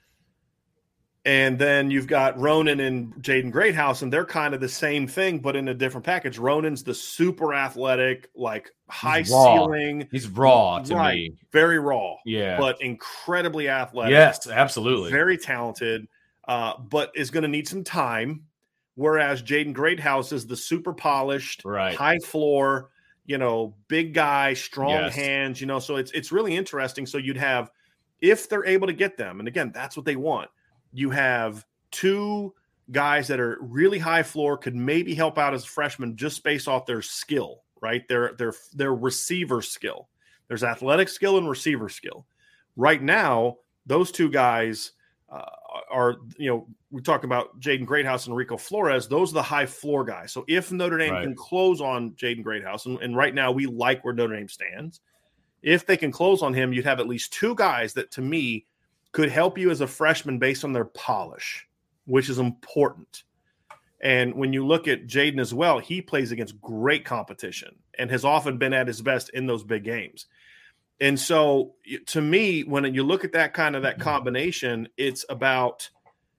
And then you've got Ronan and Jaden Greathouse, and they're kind of the same thing, but in a different package. Ronan's the super athletic, like high He's raw. ceiling. He's raw to right, me. Very raw. Yeah. But incredibly athletic. Yes, absolutely. Very talented. Uh, but is going to need some time, whereas Jaden Greathouse is the super polished, right. high floor, you know, big guy, strong yes. hands, you know, so it's it's really interesting. So you'd have, if they're able to get them, and again, that's what they want, you have two guys that are really high floor, could maybe help out as freshmen just based off their skill, right? Their, their, their receiver skill. There's athletic skill and receiver skill. Right now, those two guys uh, are, you know, we talk about Jaden Greathouse and Rico Flores. Those are the high floor guys. So if Notre Dame right. can close on Jaden Greathouse, and, and right now we like where Notre Dame stands, if they can close on him, you'd have at least two guys that, to me, could help you as a freshman based on their polish, which is important. And when you look at Jaden as well, he plays against great competition and has often been at his best in those big games. And so to me, when you look at that kind of that combination, it's about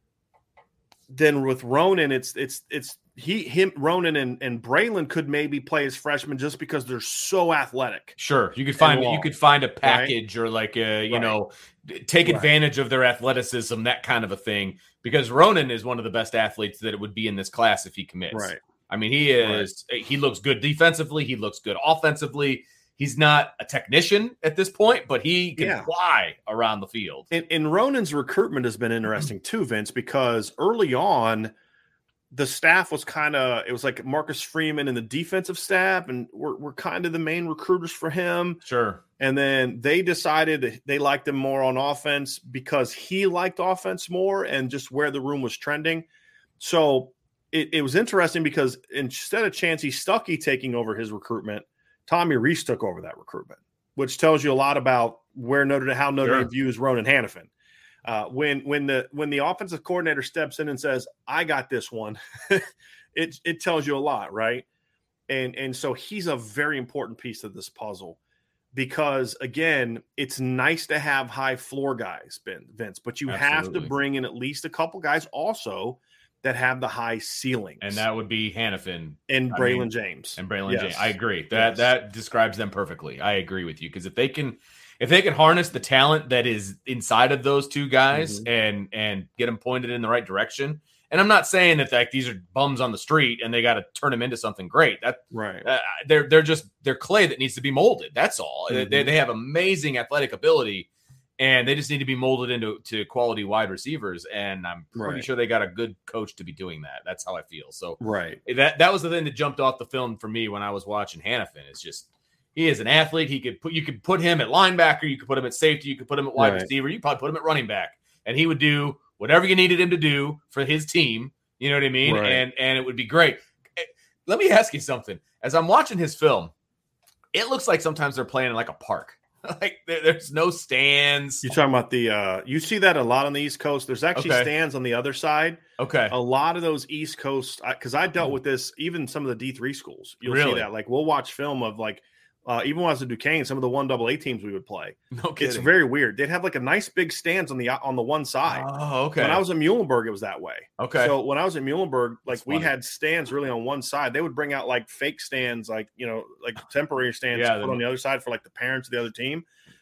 then with Ronan, it's it's it's he him Ronan and, and Braylon could maybe play as freshmen just because they're so athletic. Sure. You could find long, you could find a package right? or like a, you right. know, take advantage right. of their athleticism, that kind of a thing. Because Ronan is one of the best athletes that it would be in this class if he commits. Right. I mean, he is right. he looks good defensively, he looks good offensively. He's not a technician at this point, but he can yeah. fly around the field. And, and Ronan's recruitment has been interesting too, Vince, because early on, the staff was kind of, it was like Marcus Freeman and the defensive staff, and we're, we're kind of the main recruiters for him. Sure. And then they decided that they liked him more on offense because he liked offense more and just where the room was trending. So it, it was interesting because instead of Chancey Stuckey taking over his recruitment, Tommy Rees took over that recruitment, which tells you a lot about where Notre Dame, how Notre Dame sure. views Ronan Hannafin. Uh, when when the when the offensive coordinator steps in and says, "I got this one," it it tells you a lot, right? And and so he's a very important piece of this puzzle because again, it's nice to have high floor guys, Ben Vince, but you Absolutely. have to bring in at least a couple guys also that have the high ceilings. And that would be Hannafin. And Braylon James. And Braylon yes. James. I agree. That yes. that describes them perfectly. I agree with you. Because if they can if they can harness the talent that is inside of those two guys mm-hmm. and and get them pointed in the right direction. And I'm not saying that like these are bums on the street and they got to turn them into something great. That right. Uh, they're they're just they're clay that needs to be molded. That's all. Mm-hmm. They they have amazing athletic ability. And they just need to be molded into to quality wide receivers. And I'm pretty right. sure they got a good coach to be doing that. That's how I feel. So right. that, that was the thing that jumped off the film for me when I was watching Hannafin. It's just, he is an athlete. He could put, you could put him at linebacker. You could put him at safety. You could put him at wide right. receiver. You could probably put him at running back. And he would do whatever you needed him to do for his team. You know what I mean? Right. And, and it would be great. Let me ask you something. As I'm watching his film, it looks like sometimes they're playing in like a park. Like there, there's no stands. You're talking about the uh you see that a lot on the East Coast. There's actually okay. stands on the other side. Okay. A lot of those East Coast, because I, I dealt with this, even some of the D three schools. You'll really? see that. Like we'll watch film of like uh, even when I was at Duquesne, some of the one double A teams we would play. No kidding. It's very weird. They'd have like a nice big stands on the on the one side. Oh, okay. When I was at Muhlenberg, it was that way. Okay. So when I was at Muhlenberg, like That's we funny. had stands really on one side. They would bring out like fake stands, like you know, like temporary stands yeah, to put on the other side for like the parents of the other team.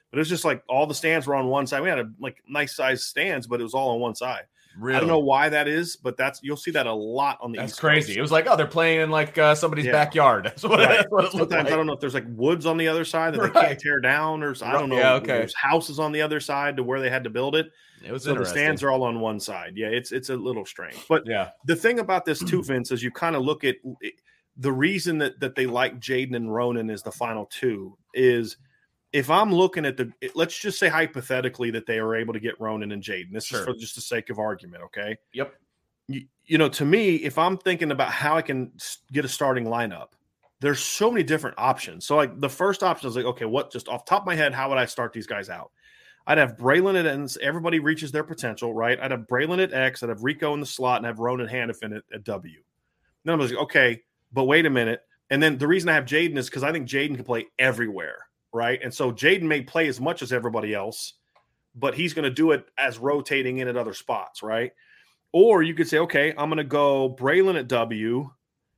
But it was just like all the stands were on one side. We had a like nice sized stands, but it was all on one side. Really? I don't know why that is, but that's you'll see that a lot on the That's East crazy. Coast. It was like, oh, they're playing in like uh, somebody's Yeah. backyard. That's what, Right. that's what it looked Sometimes like. I don't know if there's like woods on the other side that Right. they can't tear down, or I don't know. Yeah, if okay. There's houses on the other side to where they had to build it. It was So the interesting. stands are all on one side. Yeah, it's it's a little strange. But Yeah. the thing about this too, Vince, is you kind of look at the reason that that they like Jaden and Ronan as the final two is if I'm looking at the let's just say hypothetically that they are able to get Ronan and Jaden. This Sure. is for just the sake of argument, okay? Yep. You, you know, to me, if I'm thinking about how I can s- get a starting lineup, there's so many different options. So, like the first option is like, okay, what just off the top of my head, how would I start these guys out? I'd have Braylon at ends. Everybody reaches their potential, right? I'd have Braylon at X. I'd have Rico in the slot, and have Ronan Hannafin at, at W. Then I'm like, okay, but wait a minute. And then the reason I have Jaden is because I think Jaden can play everywhere, right? And so Jaden may play as much as everybody else, but he's going to do it as rotating in at other spots, right? Or you could say, okay, I'm going to go Braylon at W,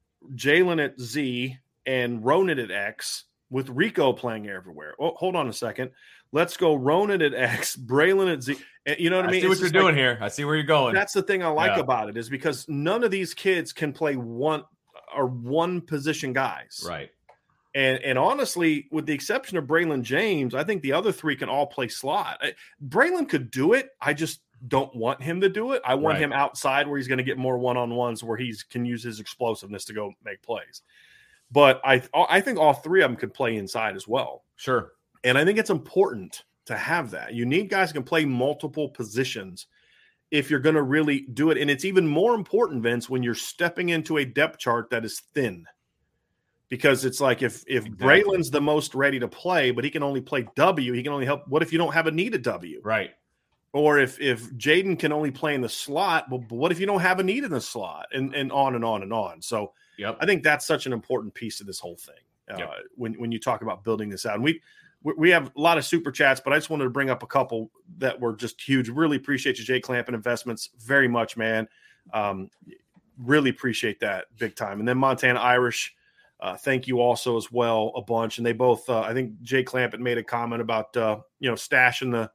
Jalen at Z, and Ronan at X with Rico playing everywhere. Oh, hold on a second. Let's go Ronan at X, Braylon at Z. You know what I I mean? see what It's you're just doing like, here. I see where you're going. that's the thing I like Yeah. about it is because none of these kids can play one or one position guys. Right. And and honestly, with the exception of Braylon James, I think the other three can all play slot. I- Braylon could do it. I just don't want him to do it. I want Right. him outside where he's going to get more one-on-ones where he can use his explosiveness to go make plays. But I I think all three of them could play inside as well. Sure. And I think it's important to have that. You need guys who can play multiple positions if you're going to really do it. And it's even more important, Vince, when you're stepping into a depth chart that is thin. Because it's like if if Exactly. Braylon's the most ready to play, but he can only play W, he can only help. What if you don't have a need at W? Right. Or if if Jaden can only play in the slot, well, but what if you don't have a need in the slot? And and on and on and on. So Yep. I think that's such an important piece of this whole thing uh, Yep. when when you talk about building this out. And we we- we have a lot of super chats, but I just wanted to bring up a couple that were just huge. Really appreciate you, Jay Clampin Investments, very much, man. Um, really appreciate that big time. And then Montana Irish, uh, thank you also as well a bunch. And they both, uh, I think Jay Clampin made a comment about uh, you know stashing the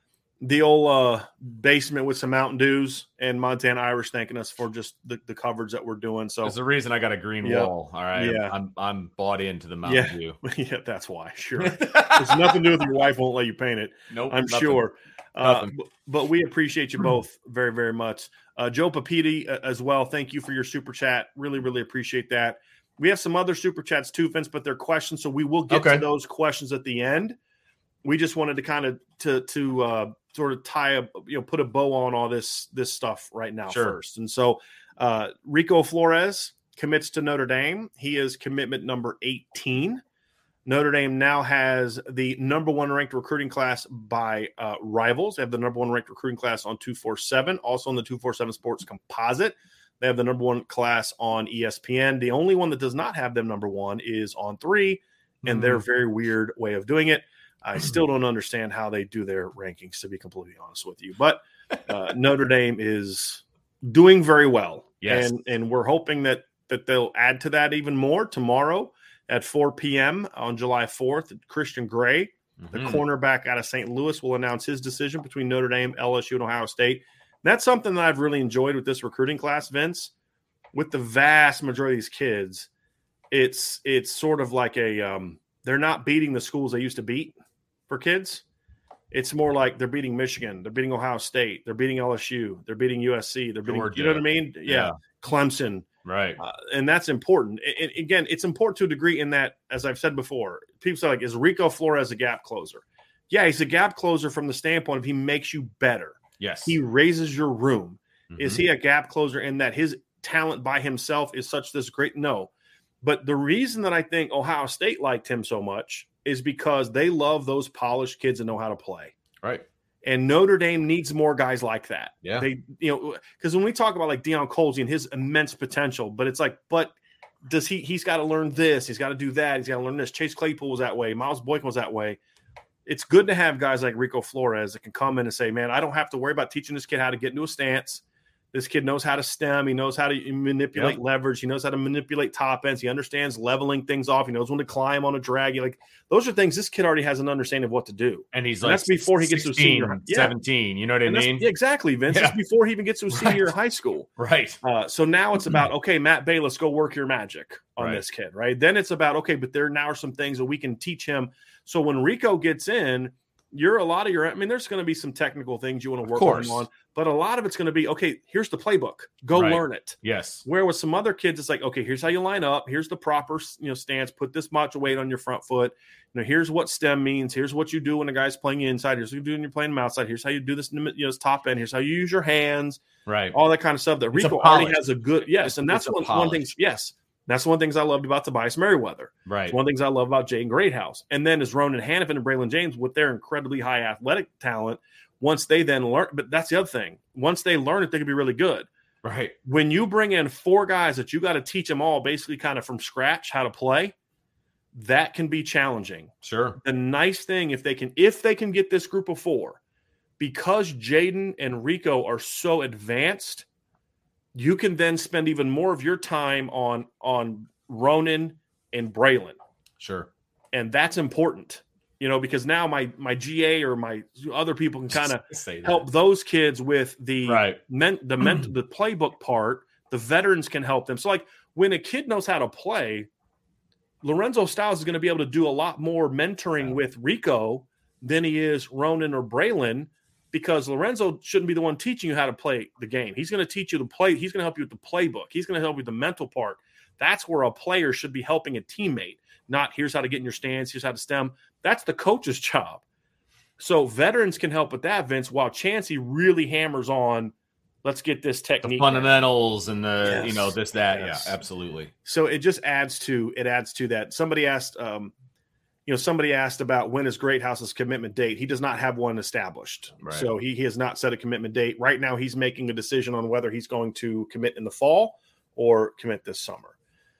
the old uh, basement with some Mountain Dews, and Montana Irish thanking us for just the, the coverage that we're doing. So There's a reason I got a green Yeah. wall. All right. Yeah. I'm I'm bought into the Mountain Yeah. Dew. yeah, that's why. Sure. It's nothing to do with your wife won't let you paint it. Nope. I'm nothing. sure. Uh, Nothing. but, but we appreciate you both very, very much. Uh, Joe Papiti uh, as well. Thank you for your super chat. Really, really appreciate that. We have some other super chats too, Vince, but they're questions. So we will get Okay. to those questions at the end. We just wanted to kind of to to uh, sort of tie a you know put a bow on all this this stuff right now Sure. first. And so uh, Rico Flores commits to Notre Dame. He is commitment number eighteen. Notre Dame now has the number one ranked recruiting class by uh, Rivals. They have the number one ranked recruiting class on two forty-seven, also on the two forty-seven Sports Composite. They have the number one class on E S P N. The only one that does not have them number one is on three, and Hmm. their very weird way of doing it. I still don't understand how they do their rankings, to be completely honest with you. But uh, Notre Dame is doing very well. Yes. And, and we're hoping that that they'll add to that even more tomorrow at four p.m. on July fourth. Christian Gray, the Mhm. cornerback out of Saint Louis, will announce his decision between Notre Dame, L S U, and Ohio State. That's something that I've really enjoyed with this recruiting class, Vince. With the vast majority of these kids, it's it's sort of like a um, they're not beating the schools they used to beat for kids. It's more like they're beating Michigan, they're beating Ohio State, they're beating L S U, they're beating U S C, they're beating, Georgia. you know what I mean? Yeah, Yeah. Clemson. Right. Uh, and that's important. And again, it's important to a degree in that, as I've said before, people say, like, is Rico Flores a gap closer? Yeah, he's a gap closer from the standpoint of he makes you better. Yes. He raises your room. Is Mhm. he a gap closer in that his talent by himself is such this great? No. But the reason that I think Ohio State liked him so much is because they love those polished kids that know how to play. Right. And Notre Dame needs more guys like that. Yeah. They, you know, because when we talk about like Deion Colsey and his immense potential, but it's like, but does he, he's got to learn this, he's got to do that, he's got to learn this. Chase Claypool was that way, Miles Boykin was that way. It's good to have guys like Rico Flores that can come in and say, man, I don't have to worry about teaching this kid how to get into a stance, This kid knows how to stem. He knows how to manipulate yep. leverage. He knows how to manipulate top ends. He understands leveling things off. He knows when to climb on a drag. Like those are things this kid already has an understanding of what to do. And he's and like that's before he gets to senior, yeah. seventeen. You know what I mean? Yeah, exactly, Vince. Yeah. That's before he even gets to a senior right. high school. Right. Uh, so now it's about, okay, Matt Bayless, go work your magic on right. this kid, right? Then it's about, okay, but there now are some things that we can teach him. So when Rico gets in, you're a lot of your, I mean, there's going to be some technical things you want to work on, on, but a lot of it's going to be, okay, here's the playbook. Go right. learn it. Yes. Where with some other kids, it's like, okay, here's how you line up. Here's the proper, you know, stance. Put this much weight on your front foot. You know, here's what stem means. Here's what you do when a guy's playing inside. Here's what you do when you're playing outside. Here's how you do this, you know, this top end. Here's how you use your hands. Right. All that kind of stuff that Rico already has a good, yes. And that's one, one thing. Yes. That's one of the things I loved about Tobias Merriweather. Right. It's one of the things I love about Jaden Greathouse. And then is Ronan Hannafin and Braylon James with their incredibly high athletic talent. Once they then learn, but that's the other thing. Once they learn it, they can be really good. Right. When you bring in four guys that you got to teach them all basically kind of from scratch how to play, that can be challenging. Sure. The nice thing, if they can, if they can get this group of four, because Jaden and Rico are so advanced, you can then spend even more of your time on on Ronan and Braylon. Sure. And that's important, you know, because now my my G A or my other people can kind of help those kids with the right. men, the ment, the playbook part. The veterans can help them. So like when a kid knows how to play, Lorenzo Styles is going to be able to do a lot more mentoring yeah. with Rico than he is Ronan or Braylon, because Lorenzo shouldn't be the one teaching you how to play the game. He's going to teach you to play. He's going to help you with the playbook. He's going to help you with the mental part. That's where a player should be helping a teammate, not here's how to get in your stance, here's how to stem. That's the coach's job. So veterans can help with that, Vince, while Chancey really hammers on, let's get this technique. The fundamentals and the, yes. you know, this, that. Yes. Yeah, absolutely. So it just adds to, it adds to that. Somebody asked, um, you know, somebody asked about when is Greathouse's commitment date. He does not have one established. Right. So he, he has not set a commitment date. Right now, he's making a decision on whether he's going to commit in the fall or commit this summer.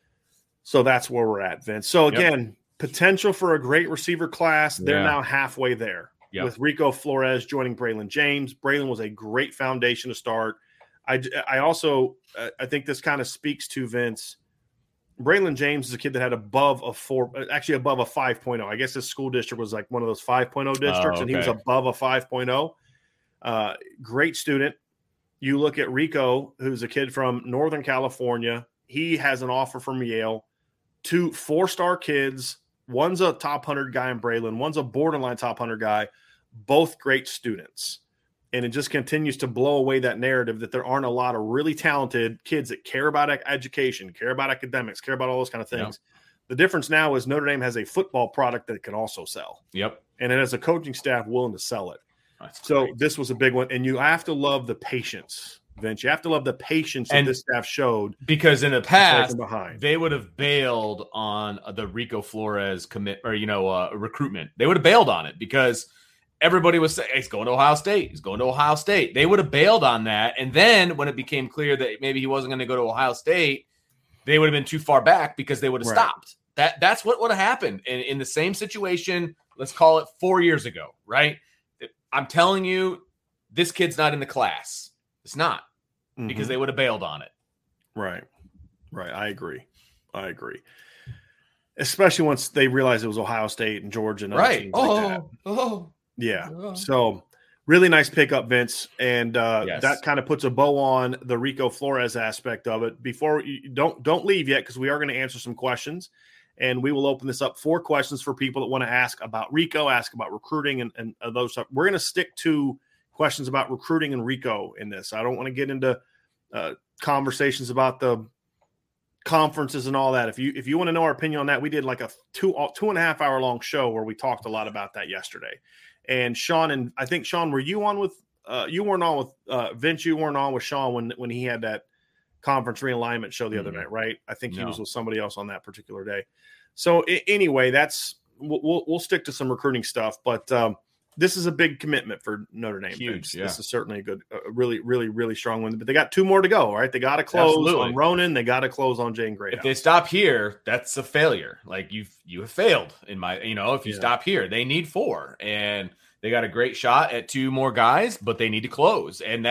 So that's where we're at, Vince. So again, yep. potential for a great receiver class. They're yeah. now halfway there yep. with Rico Flores joining Braylon James. Braylon was a great foundation to start. I, I also, uh, I think this kind of speaks to Vince. Braylon James is a kid that had above a four, actually above a five point oh. I guess his school district was like one of those five point oh districts, oh, okay. and he was above a five point oh. Uh, great student. You look at Rico, who's a kid from Northern California. He has an offer from Yale. Two four-star kids. One's a top one hundred guy in Braylon. One's a borderline top one hundred guy. Both great students. And it just continues to blow away that narrative that there aren't a lot of really talented kids that care about education, care about academics, care about all those kind of things. Yep. The difference now is Notre Dame has a football product that it can also sell. Yep. And it has a coaching staff willing to sell it. That's so great. This was a big one. And you have to love the patience, Vince. You have to love the patience and that this staff showed. Because in the past, behind. they would have bailed on the Rico Flores commit or, you know, uh, recruitment. They would have bailed on it because everybody was saying, he's going to Ohio State. He's going to Ohio State. They would have bailed on that. And then when it became clear that maybe he wasn't going to go to Ohio State, they would have been too far back because they would have right. stopped. That That's what would have happened in, in the same situation. Let's call it four years ago, right? I'm telling you, this kid's not in the class. It's not mm-hmm. because they would have bailed on it. Right. Right. I agree. I agree. Especially once they realized it was Ohio State and Georgia. And right. Like oh, that. oh. Yeah. Oh. So really nice pickup, Vince. And uh, yes. that kind of puts a bow on the Rico Flores aspect of it. Before you don't don't leave yet, because we are going to answer some questions. And we will open this up for questions for people that want to ask about Rico, ask about recruiting and, and uh, those stuff. We're going to stick to questions about recruiting and Rico in this. I don't want to get into uh, conversations about the conferences and all that. If you if you want to know our opinion on that, we did like a two two and a half hour long show where we talked a lot about that yesterday. And Sean and I think Sean, were you on with uh, you weren't on with uh, Vince? You weren't on with Sean when when he had that conference realignment show the mm-hmm. other night, right? I think he no. was with somebody else on that particular day. So I- anyway, that's we'll we'll stick to some recruiting stuff, but um, this is a big commitment for Notre Dame. Huge, yeah. This is certainly a good, a really, really, really strong one. But they got two more to go, right? They got to close Absolutely. on Ronan. They got to close on Jaden Greathouse. If they stop here, that's a failure. Like you've you have failed in my, you know, if you yeah. stop here, they need four, and they got a great shot at two more guys, but they need to close, and that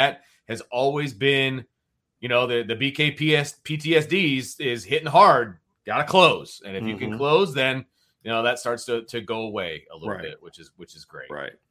has always been, you know, the, the B K P T S Ds is hitting hard, got to close. And if mm-hmm. you can close, then, you know, that starts to, to go away a little right. bit, which is, which is great. Right.